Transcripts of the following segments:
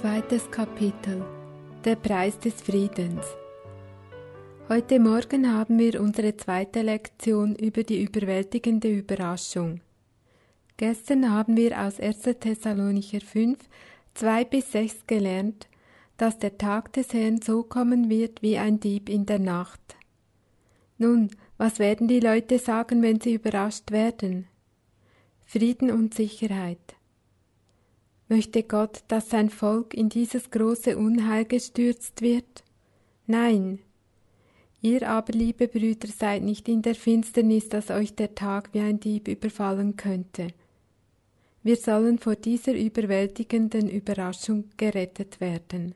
Zweites Kapitel: Der Preis des Friedens. Heute Morgen haben wir unsere zweite Lektion über die überwältigende Überraschung. Gestern haben wir aus 1. Thessalonicher 5, 2-6 gelernt, dass der Tag des Herrn so kommen wird wie ein Dieb in der Nacht. Nun, was werden die Leute sagen, wenn sie überrascht werden? Frieden und Sicherheit. Möchte Gott, dass sein Volk in dieses große Unheil gestürzt wird? Nein. Ihr aber, liebe Brüder, seid nicht in der Finsternis, dass euch der Tag wie ein Dieb überfallen könnte. Wir sollen vor dieser überwältigenden Überraschung gerettet werden.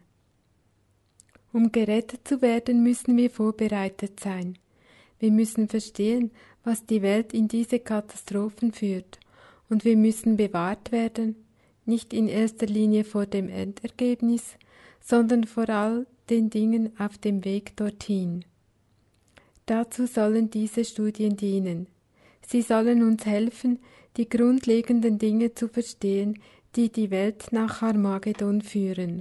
Um gerettet zu werden, müssen wir vorbereitet sein. Wir müssen verstehen, was die Welt in diese Katastrophen führt, und wir müssen bewahrt werden, nicht in erster Linie vor dem Endergebnis, sondern vor all den Dingen auf dem Weg dorthin. Dazu sollen diese Studien dienen. Sie sollen uns helfen, die grundlegenden Dinge zu verstehen, die die Welt nach Armageddon führen.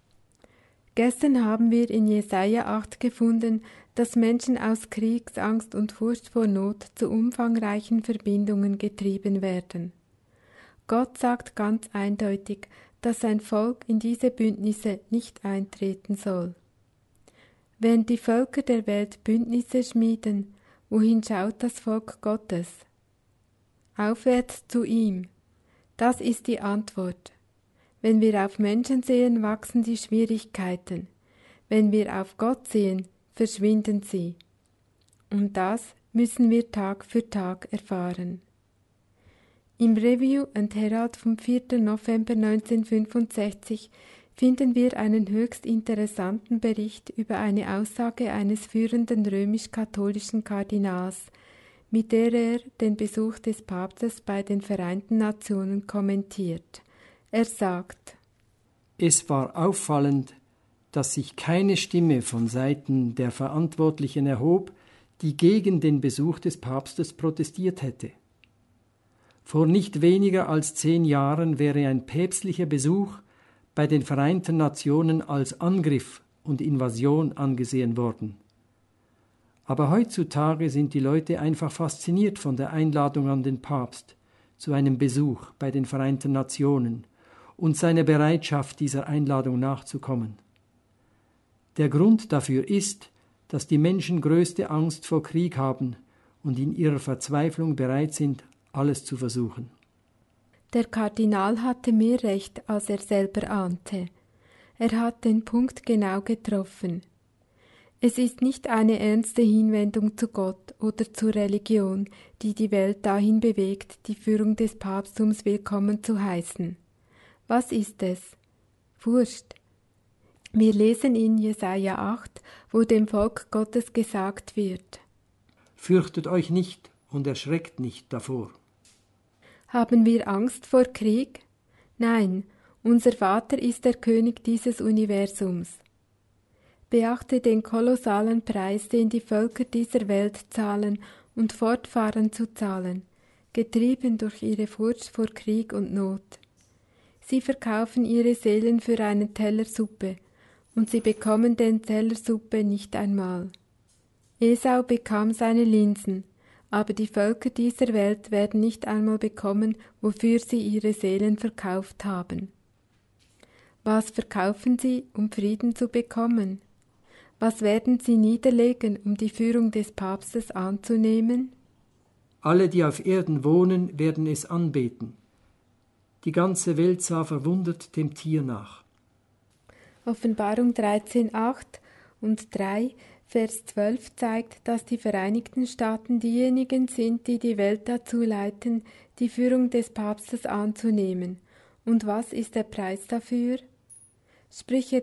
Gestern haben wir in Jesaja 8 gefunden, dass Menschen aus Kriegsangst und Furcht vor Not zu umfangreichen Verbindungen getrieben werden. Gott sagt ganz eindeutig, dass sein Volk in diese Bündnisse nicht eintreten soll. Während die Völker der Welt Bündnisse schmieden, wohin schaut das Volk Gottes? Aufwärts zu ihm. Das ist die Antwort. Wenn wir auf Menschen sehen, wachsen die Schwierigkeiten. Wenn wir auf Gott sehen, verschwinden sie. Und das müssen wir Tag für Tag erfahren. Im Review and Herald vom 4. November 1965 finden wir einen höchst interessanten Bericht über eine Aussage eines führenden römisch-katholischen Kardinals, mit der er den Besuch des Papstes bei den Vereinten Nationen kommentiert. Er sagt: Es war auffallend, dass sich keine Stimme von Seiten der Verantwortlichen erhob, die gegen den Besuch des Papstes protestiert hätte. Vor nicht weniger als 10 Jahren wäre ein päpstlicher Besuch bei den Vereinten Nationen als Angriff und Invasion angesehen worden. Aber heutzutage sind die Leute einfach fasziniert von der Einladung an den Papst zu einem Besuch bei den Vereinten Nationen und seiner Bereitschaft, dieser Einladung nachzukommen. Der Grund dafür ist, dass die Menschen größte Angst vor Krieg haben und in ihrer Verzweiflung bereit sind, alles zu versuchen. Der Kardinal hatte mehr Recht, als er selber ahnte. Er hat den Punkt genau getroffen. Es ist nicht eine ernste Hinwendung zu Gott oder zur Religion, die die Welt dahin bewegt, die Führung des Papsttums willkommen zu heißen. Was ist es? Furcht. Wir lesen in Jesaja 8, wo dem Volk Gottes gesagt wird: Fürchtet euch nicht und erschreckt nicht davor. Haben wir Angst vor Krieg? Nein, unser Vater ist der König dieses Universums. Beachte den kolossalen Preis, den die Völker dieser Welt zahlen und fortfahren zu zahlen, getrieben durch ihre Furcht vor Krieg und Not. Sie verkaufen ihre Seelen für einen Teller Suppe, und sie bekommen den Teller Suppe nicht einmal. Esau bekam seine Linsen, aber die Völker dieser Welt werden nicht einmal bekommen, wofür sie ihre Seelen verkauft haben. Was verkaufen sie, um Frieden zu bekommen? Was werden sie niederlegen, um die Führung des Papstes anzunehmen? Alle, die auf Erden wohnen, werden es anbeten. Die ganze Welt sah verwundert dem Tier nach. Offenbarung 13,8 und 3, Vers 12 zeigt, dass die Vereinigten Staaten diejenigen sind, die die Welt dazu leiten, die Führung des Papstes anzunehmen. Und was ist der Preis dafür? Sprüche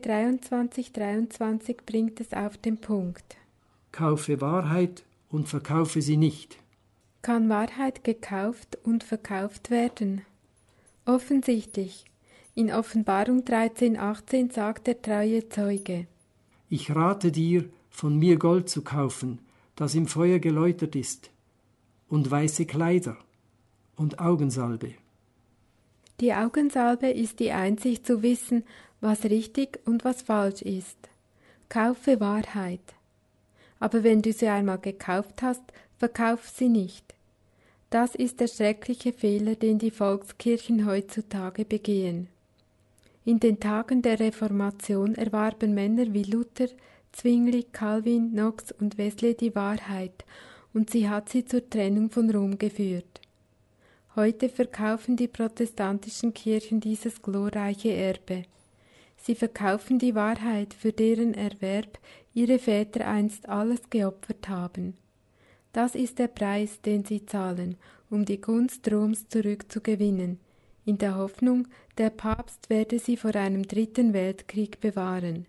23,23 bringt es auf den Punkt. Kaufe Wahrheit und verkaufe sie nicht. Kann Wahrheit gekauft und verkauft werden? Offensichtlich. In Offenbarung 13,18 sagt der treue Zeuge: Ich rate dir, von mir Gold zu kaufen, das im Feuer geläutert ist, und weiße Kleider und Augensalbe. Die Augensalbe ist die Einsicht zu wissen, was richtig und was falsch ist. Kaufe Wahrheit. Aber wenn du sie einmal gekauft hast, verkauf sie nicht. Das ist der schreckliche Fehler, den die Volkskirchen heutzutage begehen. In den Tagen der Reformation erwarben Männer wie Luther, Zwingli, Calvin, Knox und Wesley die Wahrheit, und sie hat sie zur Trennung von Rom geführt. Heute verkaufen die protestantischen Kirchen dieses glorreiche Erbe. Sie verkaufen die Wahrheit, für deren Erwerb ihre Väter einst alles geopfert haben. Das ist der Preis, den sie zahlen, um die Gunst Roms zurückzugewinnen, in der Hoffnung, der Papst werde sie vor einem dritten Weltkrieg bewahren.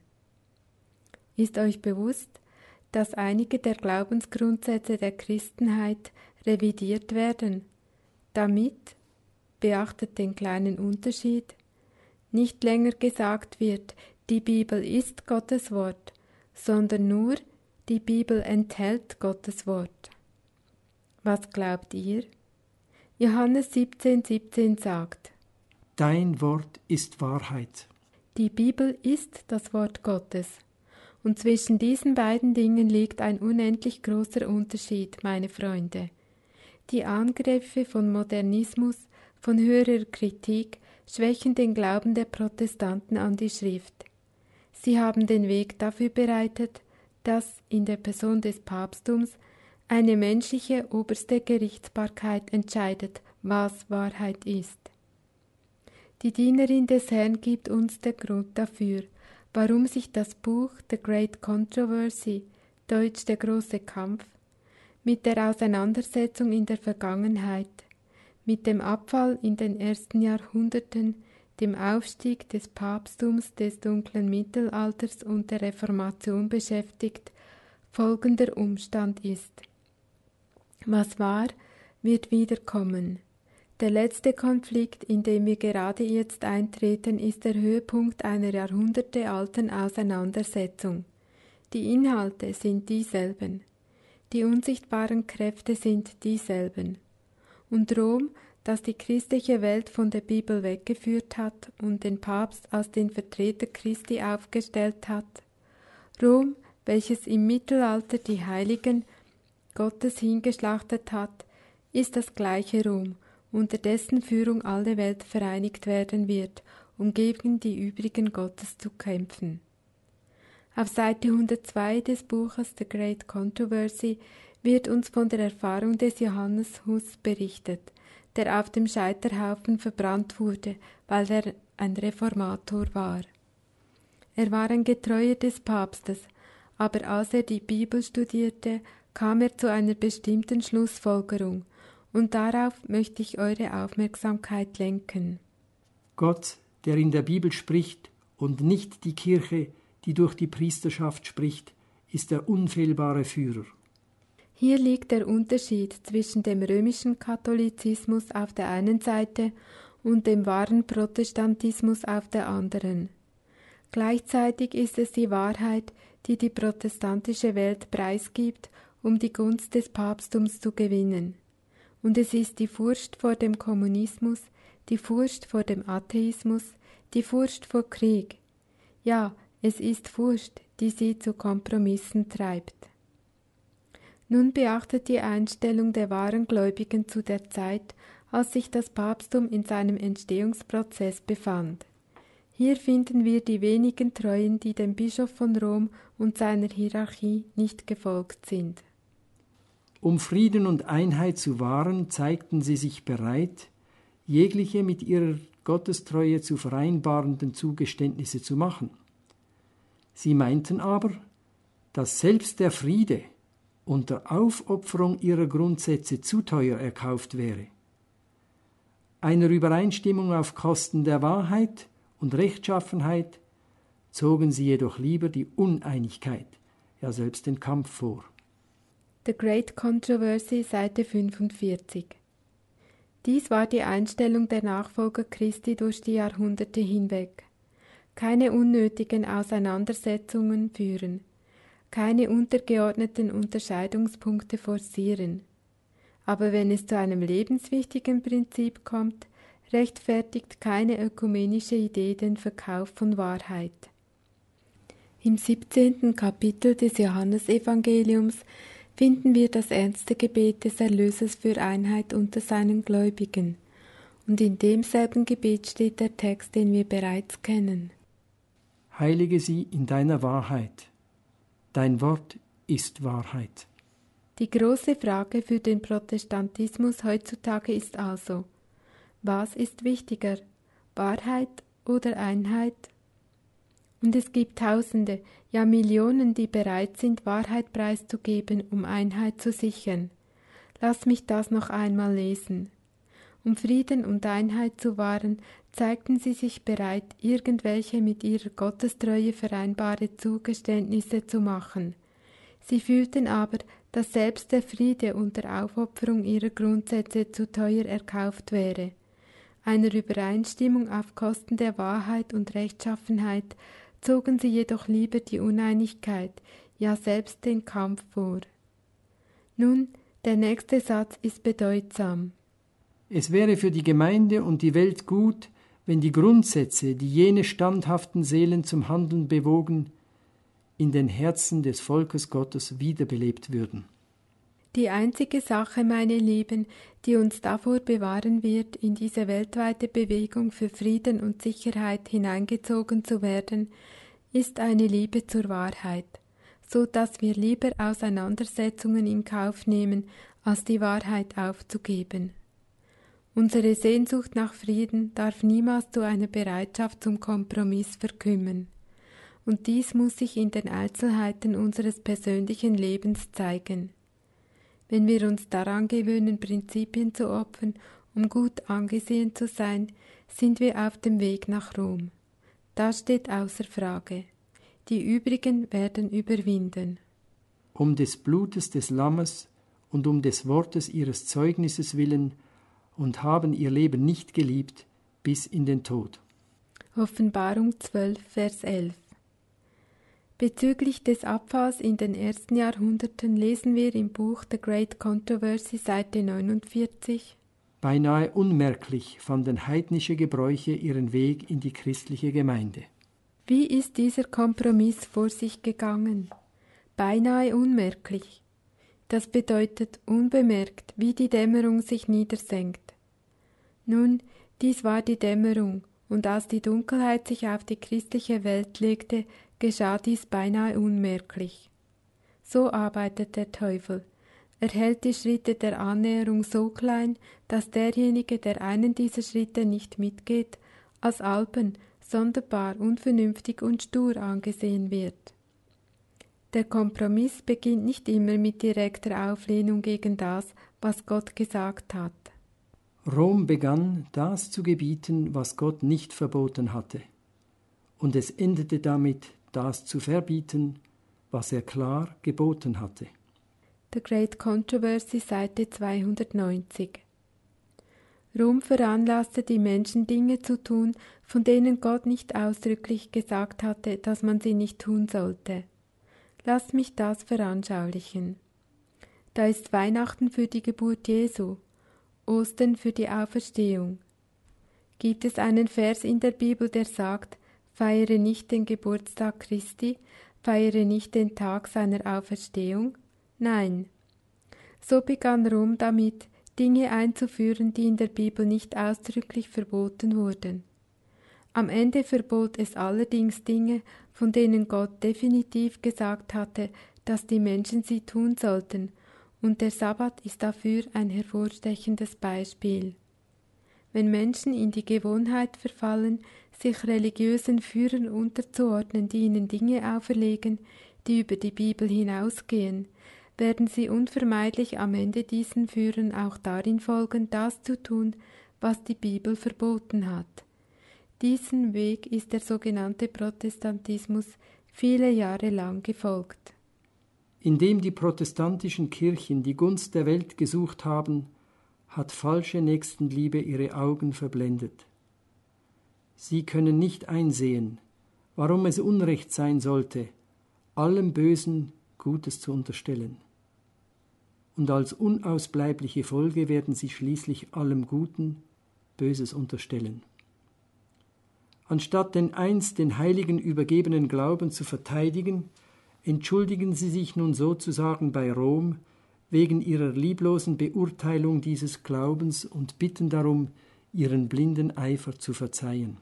Ist euch bewusst, dass einige der Glaubensgrundsätze der Christenheit revidiert werden, damit, beachtet den kleinen Unterschied, nicht länger gesagt wird, die Bibel ist Gottes Wort, sondern nur, die Bibel enthält Gottes Wort. Was glaubt ihr? Johannes 17,17 sagt: Dein Wort ist Wahrheit. Die Bibel ist das Wort Gottes. Und zwischen diesen beiden Dingen liegt ein unendlich großer Unterschied, meine Freunde. Die Angriffe von Modernismus, von höherer Kritik, schwächen den Glauben der Protestanten an die Schrift. Sie haben den Weg dafür bereitet, dass in der Person des Papsttums eine menschliche oberste Gerichtsbarkeit entscheidet, was Wahrheit ist. Die Dienerin des Herrn gibt uns den Grund dafür, warum sich das Buch The Great Controversy, deutsch der große Kampf, mit der Auseinandersetzung in der Vergangenheit, mit dem Abfall in den ersten Jahrhunderten, dem Aufstieg des Papsttums des dunklen Mittelalters und der Reformation beschäftigt, folgender Umstand ist: Was war, wird wiederkommen. Der letzte Konflikt, in den wir gerade jetzt eintreten, ist der Höhepunkt einer jahrhundertealten Auseinandersetzung. Die Inhalte sind dieselben. Die unsichtbaren Kräfte sind dieselben. Und Rom, das die christliche Welt von der Bibel weggeführt hat und den Papst als den Vertreter Christi aufgestellt hat, Rom, welches im Mittelalter die Heiligen Gottes hingeschlachtet hat, ist das gleiche Rom, unter dessen Führung alle Welt vereinigt werden wird, um gegen die übrigen Gottes zu kämpfen. Auf Seite 102 des Buches The Great Controversy wird uns von der Erfahrung des Johannes Hus berichtet, der auf dem Scheiterhaufen verbrannt wurde, weil er ein Reformator war. Er war ein Getreuer des Papstes, aber als er die Bibel studierte, kam er zu einer bestimmten Schlussfolgerung, und darauf möchte ich eure Aufmerksamkeit lenken. Gott, der in der Bibel spricht, und nicht die Kirche, die durch die Priesterschaft spricht, ist der unfehlbare Führer. Hier liegt der Unterschied zwischen dem römischen Katholizismus auf der einen Seite und dem wahren Protestantismus auf der anderen. Gleichzeitig ist es die Wahrheit, die die protestantische Welt preisgibt, um die Gunst des Papsttums zu gewinnen. Und es ist die Furcht vor dem Kommunismus, die Furcht vor dem Atheismus, die Furcht vor Krieg. Ja, es ist Furcht, die sie zu Kompromissen treibt. Nun beachtet die Einstellung der wahren Gläubigen zu der Zeit, als sich das Papsttum in seinem Entstehungsprozess befand. Hier finden wir die wenigen Treuen, die dem Bischof von Rom und seiner Hierarchie nicht gefolgt sind. Um Frieden und Einheit zu wahren, zeigten sie sich bereit, jegliche mit ihrer Gottestreue zu vereinbarenden Zugeständnisse zu machen. Sie meinten aber, dass selbst der Friede unter Aufopferung ihrer Grundsätze zu teuer erkauft wäre. Einer Übereinstimmung auf Kosten der Wahrheit und Rechtschaffenheit zogen sie jedoch lieber die Uneinigkeit, ja selbst den Kampf vor. The Great Controversy, Seite 45. Dies war die Einstellung der Nachfolger Christi durch die Jahrhunderte hinweg. Keine unnötigen Auseinandersetzungen führen, keine untergeordneten Unterscheidungspunkte forcieren. Aber wenn es zu einem lebenswichtigen Prinzip kommt, rechtfertigt keine ökumenische Idee den Verkauf von Wahrheit. Im 17. Kapitel des Johannesevangeliums finden wir das ernste Gebet des Erlösers für Einheit unter seinen Gläubigen. Und in demselben Gebet steht der Text, den wir bereits kennen. Heilige sie in deiner Wahrheit. Dein Wort ist Wahrheit. Die große Frage für den Protestantismus heutzutage ist also: Was ist wichtiger, Wahrheit oder Einheit? Und es gibt Tausende, ja Millionen, die bereit sind, Wahrheit preiszugeben, um Einheit zu sichern. Lass mich das noch einmal lesen. Um Frieden und Einheit zu wahren, zeigten sie sich bereit, irgendwelche mit ihrer Gottestreue vereinbare Zugeständnisse zu machen. Sie fühlten aber, dass selbst der Friede unter Aufopferung ihrer Grundsätze zu teuer erkauft wäre. Einer Übereinstimmung auf Kosten der Wahrheit und Rechtschaffenheit zogen sie jedoch lieber die Uneinigkeit, ja selbst den Kampf vor. Nun, der nächste Satz ist bedeutsam. Es wäre für die Gemeinde und die Welt gut, wenn die Grundsätze, die jene standhaften Seelen zum Handeln bewogen, in den Herzen des Volkes Gottes wiederbelebt würden. Die einzige Sache, meine Lieben, die uns davor bewahren wird, in diese weltweite Bewegung für Frieden und Sicherheit hineingezogen zu werden, ist eine Liebe zur Wahrheit, so dass wir lieber Auseinandersetzungen in Kauf nehmen, als die Wahrheit aufzugeben. Unsere Sehnsucht nach Frieden darf niemals zu einer Bereitschaft zum Kompromiss verkümmern. Und dies muss sich in den Einzelheiten unseres persönlichen Lebens zeigen. Wenn wir uns daran gewöhnen, Prinzipien zu opfern, um gut angesehen zu sein, sind wir auf dem Weg nach Rom. Das steht außer Frage. Die übrigen werden überwinden. Um des Blutes des Lammes und um des Wortes ihres Zeugnisses willen und haben ihr Leben nicht geliebt bis in den Tod. Offenbarung 12, Vers 11. Bezüglich des Abfalls in den ersten Jahrhunderten lesen wir im Buch The Great Controversy, Seite 49. Beinahe unmerklich fanden heidnische Gebräuche ihren Weg in die christliche Gemeinde. Wie ist dieser Kompromiss vor sich gegangen? Beinahe unmerklich. Das bedeutet unbemerkt, wie die Dämmerung sich niedersenkt. Nun, dies war die Dämmerung, und als die Dunkelheit sich auf die christliche Welt legte, geschah dies beinahe unmerklich. So arbeitet der Teufel. Er hält die Schritte der Annäherung so klein, dass derjenige, der einen dieser Schritte nicht mitgeht, als albern, sonderbar, unvernünftig und stur angesehen wird. Der Kompromiss beginnt nicht immer mit direkter Auflehnung gegen das, was Gott gesagt hat. Rom begann, das zu gebieten, was Gott nicht verboten hatte. Und es endete damit, das zu verbieten, was er klar geboten hatte. The Great Controversy, Seite 290. Rom veranlasste die Menschen, Dinge zu tun, von denen Gott nicht ausdrücklich gesagt hatte, dass man sie nicht tun sollte. Lass mich das veranschaulichen. Da ist Weihnachten für die Geburt Jesu, Ostern für die Auferstehung. Gibt es einen Vers in der Bibel, der sagt, feiere nicht den Geburtstag Christi, feiere nicht den Tag seiner Auferstehung? Nein. So begann Rom damit, Dinge einzuführen, die in der Bibel nicht ausdrücklich verboten wurden. Am Ende verbot es allerdings Dinge, von denen Gott definitiv gesagt hatte, dass die Menschen sie tun sollten, und der Sabbat ist dafür ein hervorstechendes Beispiel. Wenn Menschen in die Gewohnheit verfallen, sich religiösen Führern unterzuordnen, die ihnen Dinge auferlegen, die über die Bibel hinausgehen, werden sie unvermeidlich am Ende diesen Führern auch darin folgen, das zu tun, was die Bibel verboten hat. Diesen Weg ist der sogenannte Protestantismus viele Jahre lang gefolgt. Indem die protestantischen Kirchen die Gunst der Welt gesucht haben, hat falsche Nächstenliebe ihre Augen verblendet. Sie können nicht einsehen, warum es Unrecht sein sollte, allem Bösen Gutes zu unterstellen. Und als unausbleibliche Folge werden sie schließlich allem Guten Böses unterstellen. Anstatt den einst den Heiligen übergebenen Glauben zu verteidigen, entschuldigen sie sich nun sozusagen bei Rom wegen ihrer lieblosen Beurteilung dieses Glaubens und bitten darum, ihren blinden Eifer zu verzeihen.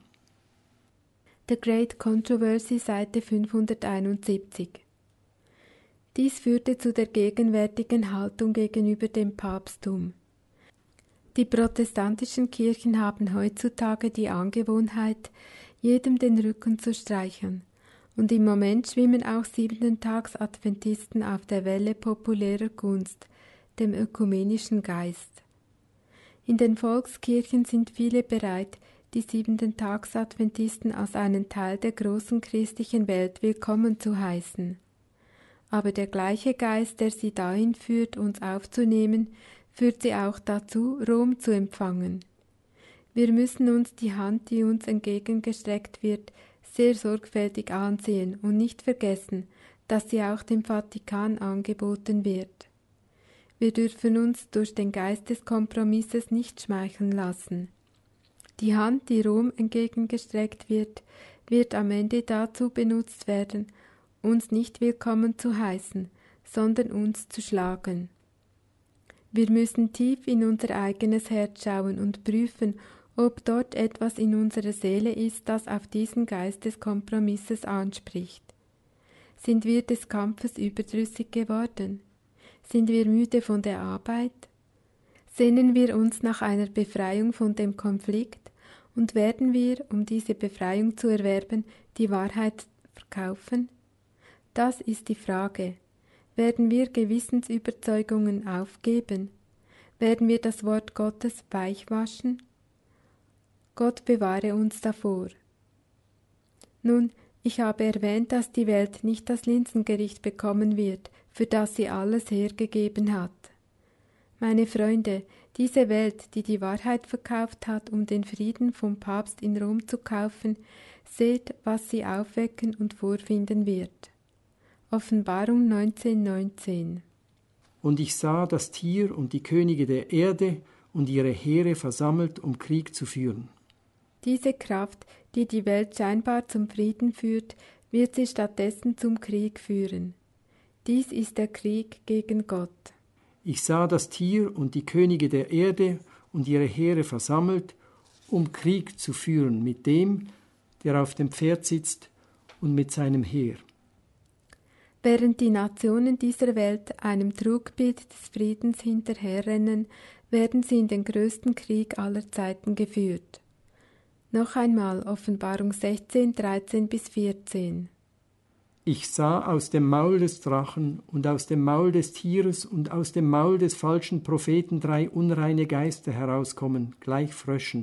The Great Controversy, Seite 571. Dies führte zu der gegenwärtigen Haltung gegenüber dem Papsttum. Die protestantischen Kirchen haben heutzutage die Angewohnheit, jedem den Rücken zu streichen, und im Moment schwimmen auch Siebentags-Adventisten auf der Welle populärer Gunst, dem ökumenischen Geist. In den Volkskirchen sind viele bereit, die Siebentags-Adventisten als einen Teil der großen christlichen Welt willkommen zu heißen. Aber der gleiche Geist, der sie dahin führt, uns aufzunehmen, führt sie auch dazu, Rom zu empfangen. Wir müssen uns die Hand, die uns entgegengestreckt wird, sehr sorgfältig ansehen und nicht vergessen, dass sie auch dem Vatikan angeboten wird. Wir dürfen uns durch den Geist des Kompromisses nicht schmeicheln lassen. Die Hand, die Rom entgegengestreckt wird am Ende dazu benutzt werden, uns nicht willkommen zu heißen, sondern uns zu schlagen. Wir müssen tief in unser eigenes Herz schauen und prüfen, ob dort etwas in unserer Seele ist, das auf diesen Geist des Kompromisses anspricht. Sind wir des Kampfes überdrüssig geworden? Sind wir müde von der Arbeit? Sehnen wir uns nach einer Befreiung von dem Konflikt und werden wir, um diese Befreiung zu erwerben, die Wahrheit verkaufen? Das ist die Frage. Werden wir Gewissensüberzeugungen aufgeben? Werden wir das Wort Gottes weichwaschen? Gott bewahre uns davor. Nun, ich habe erwähnt, dass die Welt nicht das Linsengericht bekommen wird, für das sie alles hergegeben hat. Meine Freunde, diese Welt, die die Wahrheit verkauft hat, um den Frieden vom Papst in Rom zu kaufen, seht, was sie aufwecken und vorfinden wird. Offenbarung 19,19. Und ich sah das Tier und die Könige der Erde und ihre Heere versammelt, um Krieg zu führen. Diese Kraft, die die Welt scheinbar zum Frieden führt, wird sie stattdessen zum Krieg führen. Dies ist der Krieg gegen Gott. Ich sah das Tier und die Könige der Erde und ihre Heere versammelt, um Krieg zu führen mit dem, der auf dem Pferd sitzt, und mit seinem Heer. Während die Nationen dieser Welt einem Trugbild des Friedens hinterherrennen, werden sie in den größten Krieg aller Zeiten geführt. Noch einmal Offenbarung 16, 13-14. Ich sah aus dem Maul des Drachen und aus dem Maul des Tieres und aus dem Maul des falschen Propheten 3 unreine Geister herauskommen, gleich Fröschen.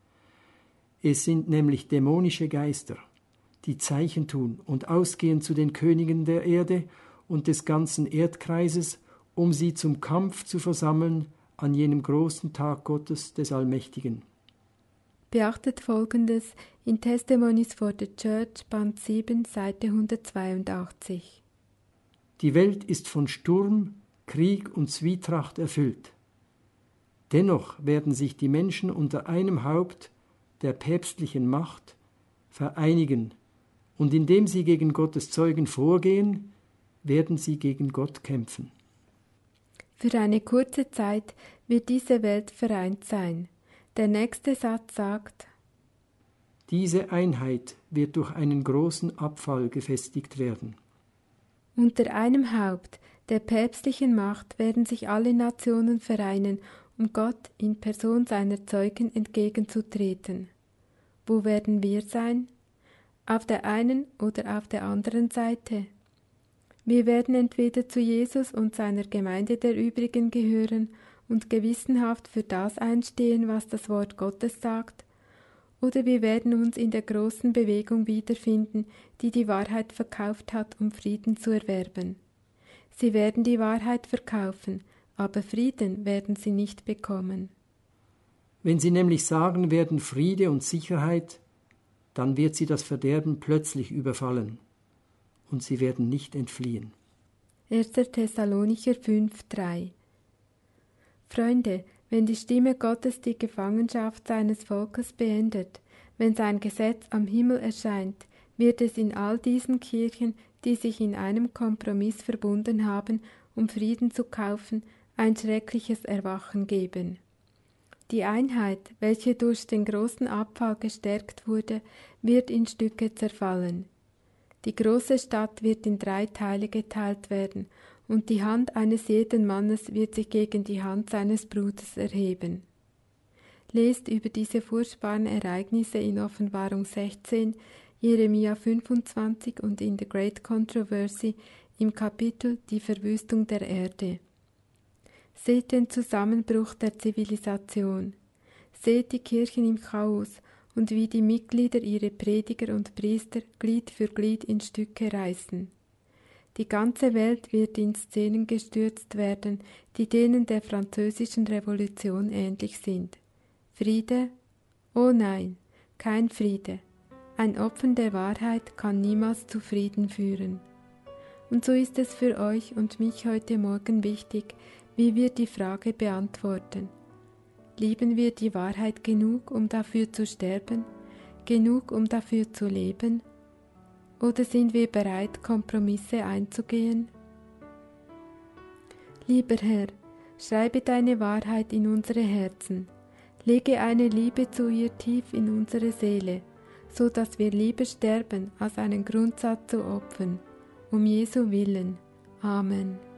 Es sind nämlich dämonische Geister, die Zeichen tun und ausgehen zu den Königen der Erde und des ganzen Erdkreises, um sie zum Kampf zu versammeln an jenem großen Tag Gottes des Allmächtigen. Beachtet Folgendes in Testimonies for the Church, Band 7, Seite 182. Die Welt ist von Sturm, Krieg und Zwietracht erfüllt. Dennoch werden sich die Menschen unter einem Haupt, der päpstlichen Macht, vereinigen, und indem sie gegen Gottes Zeugen vorgehen, werden sie gegen Gott kämpfen. Für eine kurze Zeit wird diese Welt vereint sein. Der nächste Satz sagt: Diese Einheit wird durch einen großen Abfall gefestigt werden. Unter einem Haupt, der päpstlichen Macht, werden sich alle Nationen vereinen, um Gott in Person seiner Zeugen entgegenzutreten. Wo werden wir sein? Auf der einen oder auf der anderen Seite? Wir werden entweder zu Jesus und seiner Gemeinde der übrigen gehören und gewissenhaft für das einstehen, was das Wort Gottes sagt, oder wir werden uns in der großen Bewegung wiederfinden, die die Wahrheit verkauft hat, um Frieden zu erwerben. Sie werden die Wahrheit verkaufen, aber Frieden werden sie nicht bekommen. Wenn sie nämlich sagen werden Friede und Sicherheit, dann wird sie das Verderben plötzlich überfallen, und sie werden nicht entfliehen. 1. Thessalonicher 5,3. Freunde, Wenn die Stimme Gottes die Gefangenschaft seines Volkes beendet, wenn sein Gesetz am Himmel erscheint, wird es in all diesen Kirchen, die sich in einem Kompromiss verbunden haben, um Frieden zu kaufen, ein schreckliches Erwachen geben. Die Einheit, welche durch den großen Abfall gestärkt wurde, wird in Stücke zerfallen. Die große Stadt wird in 3 Teile geteilt werden, und die Hand eines jeden Mannes wird sich gegen die Hand seines Bruders erheben. Lest über diese furchtbaren Ereignisse in Offenbarung 16, Jeremia 25 und in The Great Controversy im Kapitel Die Verwüstung der Erde. Seht den Zusammenbruch der Zivilisation. Seht die Kirchen im Chaos und wie die Mitglieder ihre Prediger und Priester Glied für Glied in Stücke reißen. Die ganze Welt wird in Szenen gestürzt werden, die denen der Französischen Revolution ähnlich sind. Friede? Oh nein, kein Friede. Ein Opfer der Wahrheit kann niemals zu Frieden führen. Und so ist es für euch und mich heute Morgen wichtig, wie wir die Frage beantworten. Lieben wir die Wahrheit genug, um dafür zu sterben, genug, um dafür zu leben? Oder sind wir bereit, Kompromisse einzugehen? Lieber Herr, schreibe deine Wahrheit in unsere Herzen, lege eine Liebe zu ihr tief in unsere Seele, so dass wir lieber sterben, als einen Grundsatz zu opfern. Um Jesu willen. Amen.